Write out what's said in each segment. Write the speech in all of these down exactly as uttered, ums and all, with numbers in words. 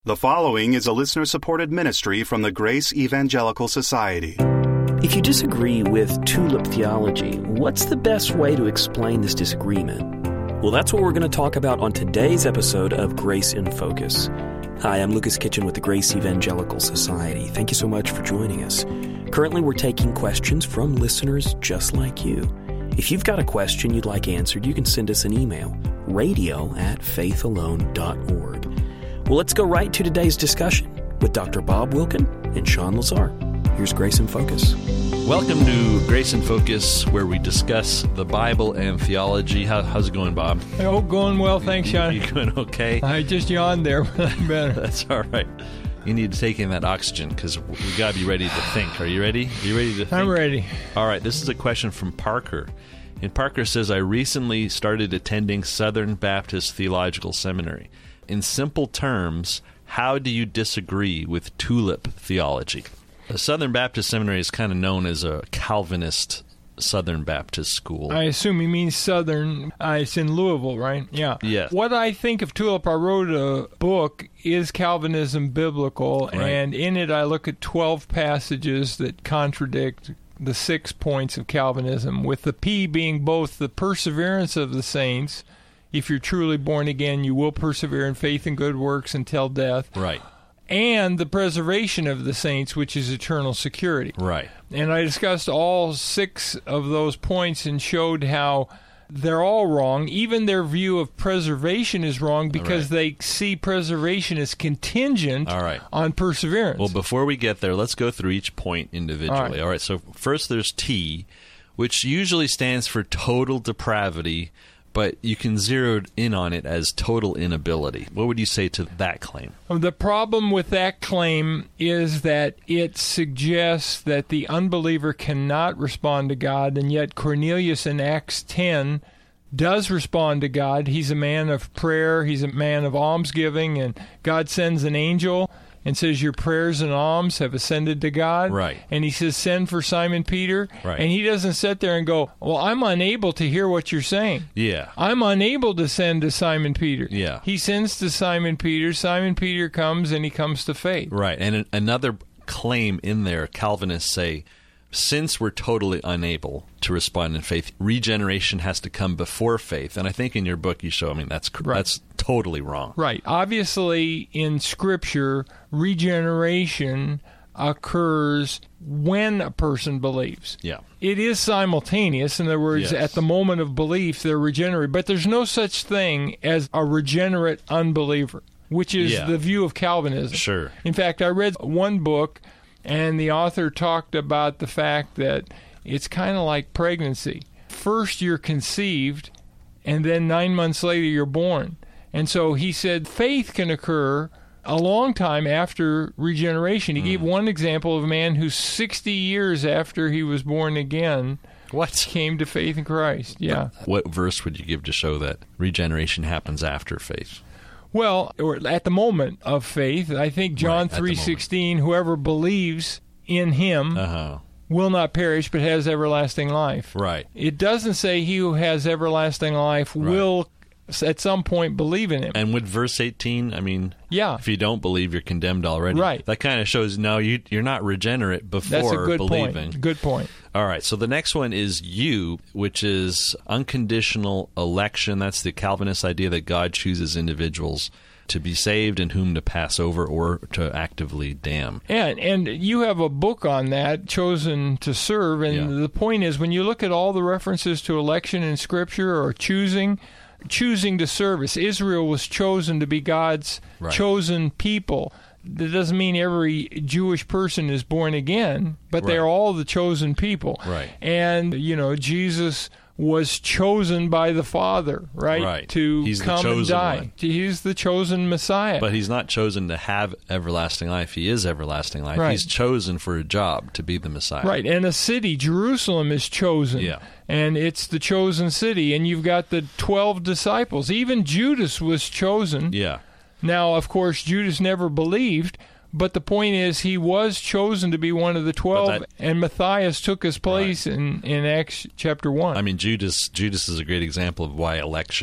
The following is a listener-supported ministry from the Grace Evangelical Society. If you disagree with tulip theology, what's the best way to explain this disagreement? Well, that's what we're going to talk about on today's episode of Grace in Focus. Hi, I'm Lucas Kitchen with the Grace Evangelical Society. Thank you so much for joining us. Currently, we're taking questions from listeners just like you. If you've got a question you'd like answered, you can send us an email, radio at faithalone dot org. Well, let's go right to today's discussion with Doctor Bob Wilkin and Sean Lazar. Here's Grace in Focus. Welcome to Grace in Focus, where we discuss the Bible and theology. How, how's it going, Bob? Oh, going well, thanks, Sean. You going okay? I just yawned there, but I'm better. That's all right. You need to take in that oxygen because we got to be ready to think. Are you ready? Are you ready to think? I'm ready. All right, this is a question from Parker. And Parker says, I recently started attending Southern Baptist Theological Seminary. In simple terms, how do you disagree with tulip theology? The Southern Baptist Seminary is kind of known as a Calvinist Southern Baptist school. I assume he means Southern. Uh, it's in Louisville, right? Yeah. Yes. What I think of tulip, I wrote a book, Is Calvinism Biblical? Right. And in it I look at twelve passages that contradict the six points of Calvinism, with the P being both the perseverance of the saints. If you're truly born again, you will persevere in faith and good works until death. Right. And the preservation of the saints, which is eternal security. Right. And I discussed all six of those points and showed how they're all wrong. Even their view of preservation is wrong because right. they see preservation as contingent all right. on perseverance. Well, before we get there, let's go through each point individually. All right. All right. So first there's T, which usually stands for total depravity, but you can zero in on it as total inability. What would you say to that claim? The problem with that claim is that it suggests that the unbeliever cannot respond to God, and yet Cornelius in Acts ten does respond to God. He's a man of prayer. He's a man of almsgiving, and God sends an angel and says, your prayers and alms have ascended to God. Right. And he says, send for Simon Peter. Right. And he doesn't sit there and go, well, I'm unable to hear what you're saying. Yeah. I'm unable to send to Simon Peter. Yeah. He sends to Simon Peter. Simon Peter comes, and he comes to faith. Right. And an- another claim in there, Calvinists say, since we're totally unable to respond in faith, regeneration has to come before faith. And I think in your book you show, I mean, that's right. that's totally wrong. Right. Obviously, in Scripture, regeneration occurs when a person believes. Yeah. It is simultaneous. In other words, yes. at the moment of belief, they're regenerated. But there's no such thing as a regenerate unbeliever, which is yeah. the view of Calvinism. Sure. In fact, I read one book, and the author talked about the fact that it's kind of like pregnancy. First you're conceived, and then nine months later you're born. And so he said faith can occur a long time after regeneration. He mm. gave one example of a man who sixty years after he was born again what? came to faith in Christ. Yeah. What verse would you give to show that regeneration happens after faith? Well, or at the moment of faith, I think John right, three sixteen, whoever believes in him uh-huh. will not perish but has everlasting life. Right. It doesn't say he who has everlasting life right. will at some point believe in him. And with verse eighteen, I mean, yeah. if you don't believe, you're condemned already. Right. That kind of shows, no, you, you're not regenerate before That's a good believing. Point. Good point. All right, so the next one is U, which is unconditional election. That's the Calvinist idea that God chooses individuals to be saved and whom to pass over or to actively damn. And and you have a book on that, Chosen to Serve, and yeah. the point is when you look at all the references to election in Scripture or choosing, choosing to service, Israel was chosen to be God's right. chosen people. That doesn't mean every Jewish person is born again, but right. they're all the chosen people. Right. And, you know, Jesus was chosen by the Father, right, right. to he's come the chosen and die. One. He's the chosen Messiah. But he's not chosen to have everlasting life. He is everlasting life. Right. He's chosen for a job to be the Messiah. Right, and a city, Jerusalem, is chosen. Yeah. And it's the chosen city, and you've got the twelve disciples. Even Judas was chosen. Yeah. Now, of course, Judas never believed, but the point is he was chosen to be one of the twelve, that, and Matthias took his place right. in, in Acts chapter one. I mean, Judas Judas is a great example of why election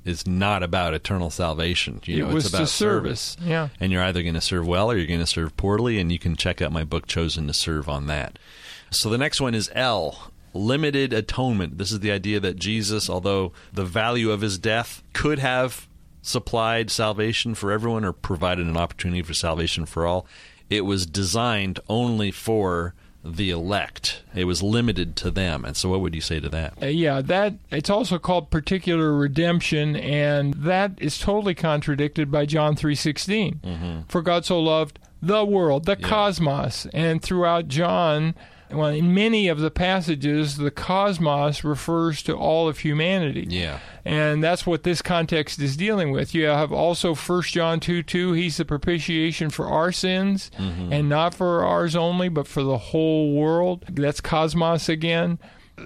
is not about eternal salvation. You know, it was it's about to service. service. Yeah. And you're either going to serve well or you're going to serve poorly, and you can check out my book, Chosen to Serve, on that. So the next one is L, limited atonement. This is the idea that Jesus, although the value of his death could have supplied salvation for everyone or provided an opportunity for salvation for all, it was designed only for the elect. It was limited to them. And so what would you say to that? Uh, yeah, that it's also called particular redemption, and that is totally contradicted by John three sixteen. Mm-hmm. For God so loved the world, the yeah. cosmos. And throughout John, well, in many of the passages, the cosmos refers to all of humanity. Yeah. And that's what this context is dealing with. You have also First John two two, he's the propitiation for our sins, mm-hmm. and not for ours only, but for the whole world. That's cosmos again.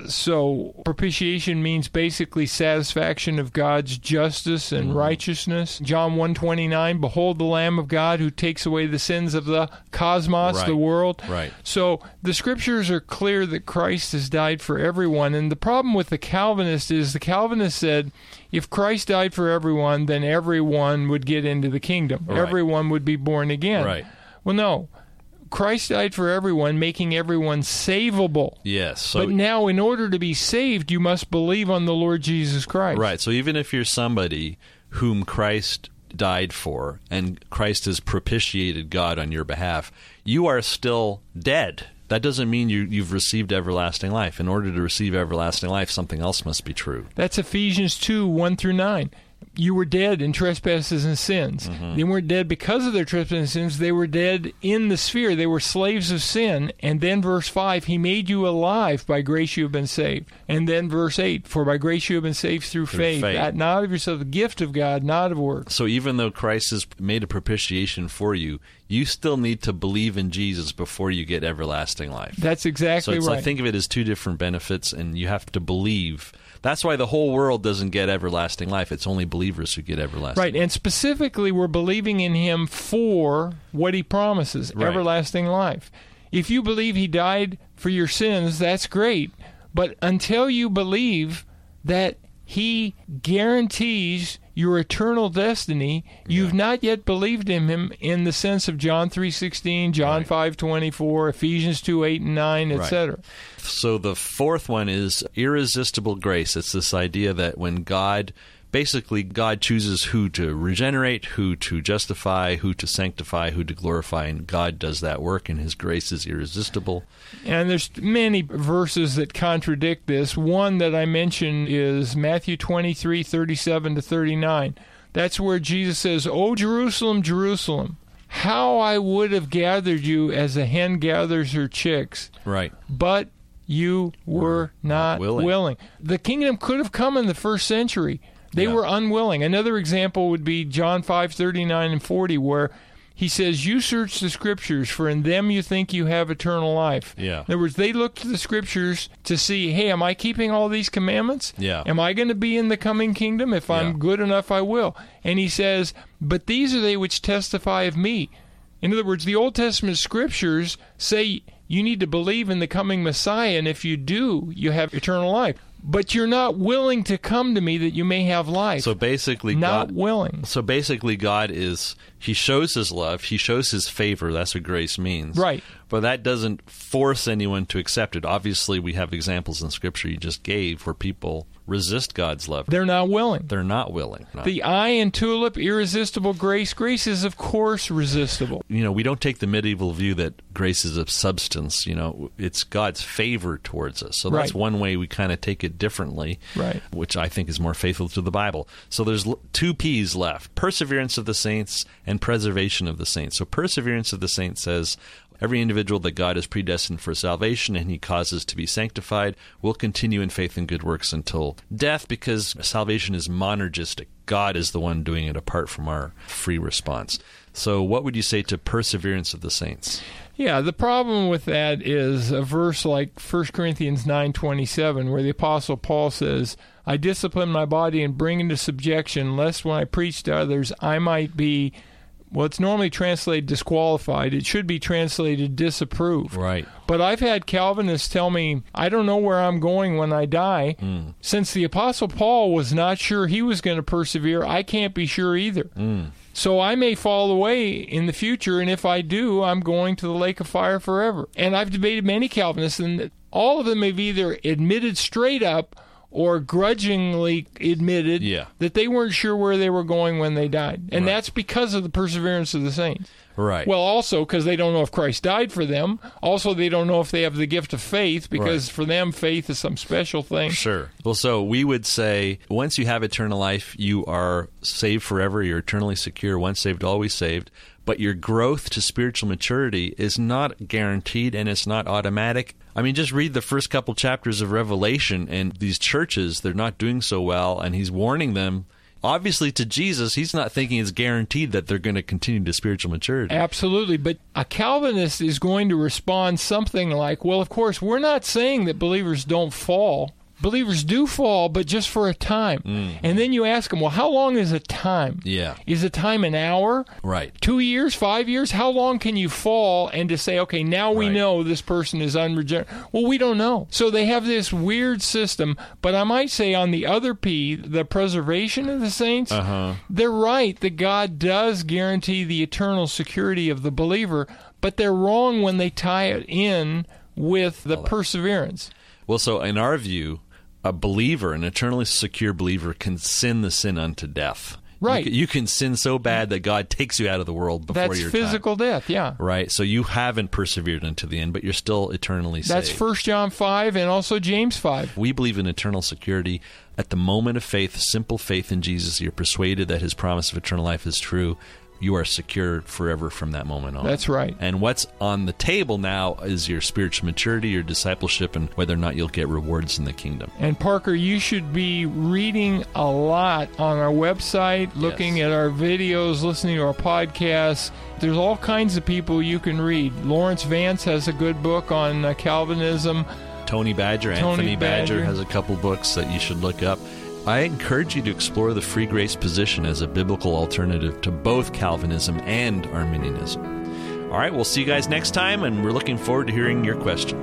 So propitiation means basically satisfaction of God's justice and mm-hmm. righteousness. John one twenty-nine, behold the Lamb of God who takes away the sins of the cosmos, right. the world. Right. So the scriptures are clear that Christ has died for everyone. And the problem with the Calvinist is the Calvinist said, if Christ died for everyone, then everyone would get into the kingdom. Right. Everyone would be born again. Right. Well, no. Christ died for everyone, making everyone savable. Yes. So, but now, in order to be saved, you must believe on the Lord Jesus Christ. Right. So even if you're somebody whom Christ died for and Christ has propitiated God on your behalf, you are still dead. That doesn't mean you, you've received everlasting life. In order to receive everlasting life, something else must be true. That's Ephesians two, one through nine. You were dead in trespasses and sins. Mm-hmm. They weren't dead because of their trespasses and sins. They were dead in the sphere. They were slaves of sin. And then verse five, he made you alive. By grace you have been saved. And then verse eight, for by grace you have been saved through, through faith. faith. That not of yourself, the gift of God, not of works. So even though Christ has made a propitiation for you, you still need to believe in Jesus before you get everlasting life. That's exactly so it's right. Like, think of it as two different benefits, and you have to believe. That's why the whole world doesn't get everlasting life. It's only believers who get everlasting right, life. And specifically, we're believing in him for what he promises, right. everlasting life. If you believe he died for your sins, that's great. But until you believe that he guarantees your eternal destiny, you've yeah. not yet believed in him in the sense of John three sixteen, John right. five twenty-four, Ephesians two eight and nine, et cetera. Right. So the fourth one is irresistible grace. It's this idea that when God, basically God chooses who to regenerate, who to justify, who to sanctify, who to glorify, and God does that work, and his grace is irresistible. And there's many verses that contradict this. One that I mentioned is Matthew twenty-three, thirty-seven to thirty-nine. That's where Jesus says, O Jerusalem, Jerusalem, how I would have gathered you as a hen gathers her chicks. Right. But you were not, not willing. willing. The kingdom could have come in the first century. They yeah. were unwilling. Another example would be John five, thirty-nine and forty, where he says, you search the Scriptures, for in them you think you have eternal life. Yeah. In other words, they look to the Scriptures to see, hey, am I keeping all these commandments? Yeah. Am I going to be in the coming kingdom? If I'm yeah. good enough, I will. And he says, but these are they which testify of me. In other words, the Old Testament Scriptures say you need to believe in the coming Messiah, and if you do, you have eternal life. But you're not willing to come to me that you may have life. So basically, not God, willing. So basically, God is, he shows his love, he shows his favor. That's what grace means. Right. But that doesn't force anyone to accept it. Obviously, we have examples in Scripture you just gave where people resist God's love. They're not willing. They're not willing. No. The eye and tulip, irresistible grace. Grace is, of course, resistible. You know, we don't take the medieval view that grace is a substance. You know, it's God's favor towards us. So that's right. one way we kind of take it differently, right. which I think is more faithful to the Bible. So there's two P's left, perseverance of the saints and preservation of the saints. So perseverance of the saints says, every individual that God has predestined for salvation and he causes to be sanctified will continue in faith and good works until death, because salvation is monergistic. God is the one doing it apart from our free response. So what would you say to perseverance of the saints? Yeah, the problem with that is a verse like First Corinthians nine twenty-seven, where the Apostle Paul says, I discipline my body and bring into subjection, lest when I preach to others I might be Well, it's normally translated disqualified. It should be translated disapproved. Right. But I've had Calvinists tell me, I don't know where I'm going when I die. Mm. Since the Apostle Paul was not sure he was going to persevere, I can't be sure either. Mm. So I may fall away in the future, and if I do, I'm going to the lake of fire forever. And I've debated many Calvinists, and all of them have either admitted straight up or grudgingly admitted yeah. that they weren't sure where they were going when they died. And right. that's because of the perseverance of the saints. Right. Well, also because they don't know if Christ died for them. Also, they don't know if they have the gift of faith, because right. for them, faith is some special thing. Sure. Well, so we would say once you have eternal life, you are saved forever. You're eternally secure. Once saved, always saved. But your growth to spiritual maturity is not guaranteed, and it's not automatic. I mean, just read the first couple chapters of Revelation, and these churches, they're not doing so well, and he's warning them. Obviously, to Jesus, he's not thinking it's guaranteed that they're going to continue to spiritual maturity. Absolutely. But a Calvinist is going to respond something like, well, of course, we're not saying that believers don't fall. Believers do fall, but just for a time. Mm. And then you ask them, well, how long is a time? Yeah. Is a time an hour? Right. Two years? Five years? How long can you fall and to say, okay, now we right. know this person is unregenerate? Well, we don't know. So they have this weird system. But I might say on the other P, the preservation of the saints, uh-huh. they're right that God does guarantee the eternal security of the believer, but they're wrong when they tie it in with the perseverance. Well, so in our view, a believer, an eternally secure believer, can sin the sin unto death. Right. You can, you can sin so bad that God takes you out of the world before That's your physical time. death, yeah. Right. So you haven't persevered unto the end, but you're still eternally saved. That's First John five and also James five. We believe in eternal security. At the moment of faith, simple faith in Jesus, you're persuaded that his promise of eternal life is true. You are secure forever from that moment on. That's right. And what's on the table now is your spiritual maturity, your discipleship, and whether or not you'll get rewards in the kingdom. And Parker, you should be reading a lot on our website, looking yes. at our videos, listening to our podcasts. There's all kinds of people you can read. Lawrence Vance has a good book on uh, Calvinism. Tony Badger, Tony Anthony Badger, Badger has a couple books that you should look up. I encourage you to explore the free grace position as a biblical alternative to both Calvinism and Arminianism. All right, we'll see you guys next time, and we're looking forward to hearing your questions.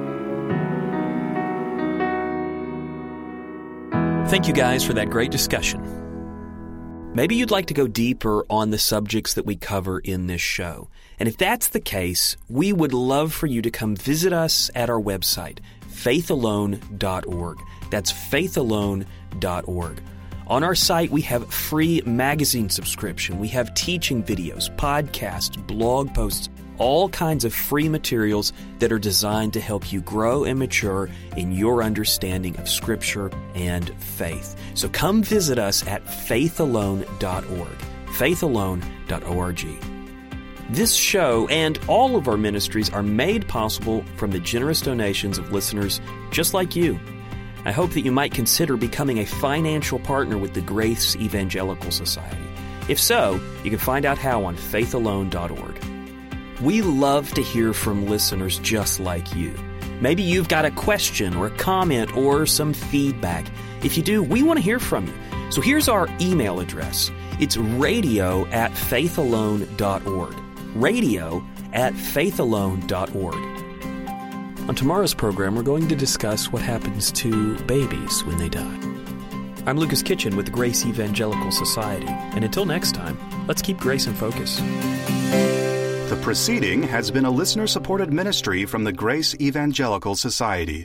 Thank you guys for that great discussion. Maybe you'd like to go deeper on the subjects that we cover in this show. And if that's the case, we would love for you to come visit us at our website, faith alone dot org. That's faith alone dot org. On our site, we have free magazine subscription. We have teaching videos, podcasts, blog posts, all kinds of free materials that are designed to help you grow and mature in your understanding of Scripture and faith. So come visit us at faith alone dot org, faith alone dot org. This show and all of our ministries are made possible from the generous donations of listeners just like you. I hope that you might consider becoming a financial partner with the Grace Evangelical Society. If so, you can find out how on faith alone dot org. We love to hear from listeners just like you. Maybe you've got a question or a comment or some feedback. If you do, we want to hear from you. So here's our email address. It's radio at faith alone dot org. Radio at faith alone dot org. On tomorrow's program, we're going to discuss what happens to babies when they die. I'm Lucas Kitchen with the Grace Evangelical Society, and until next time, let's keep grace in focus. The proceeding has been a listener-supported ministry from the Grace Evangelical Society.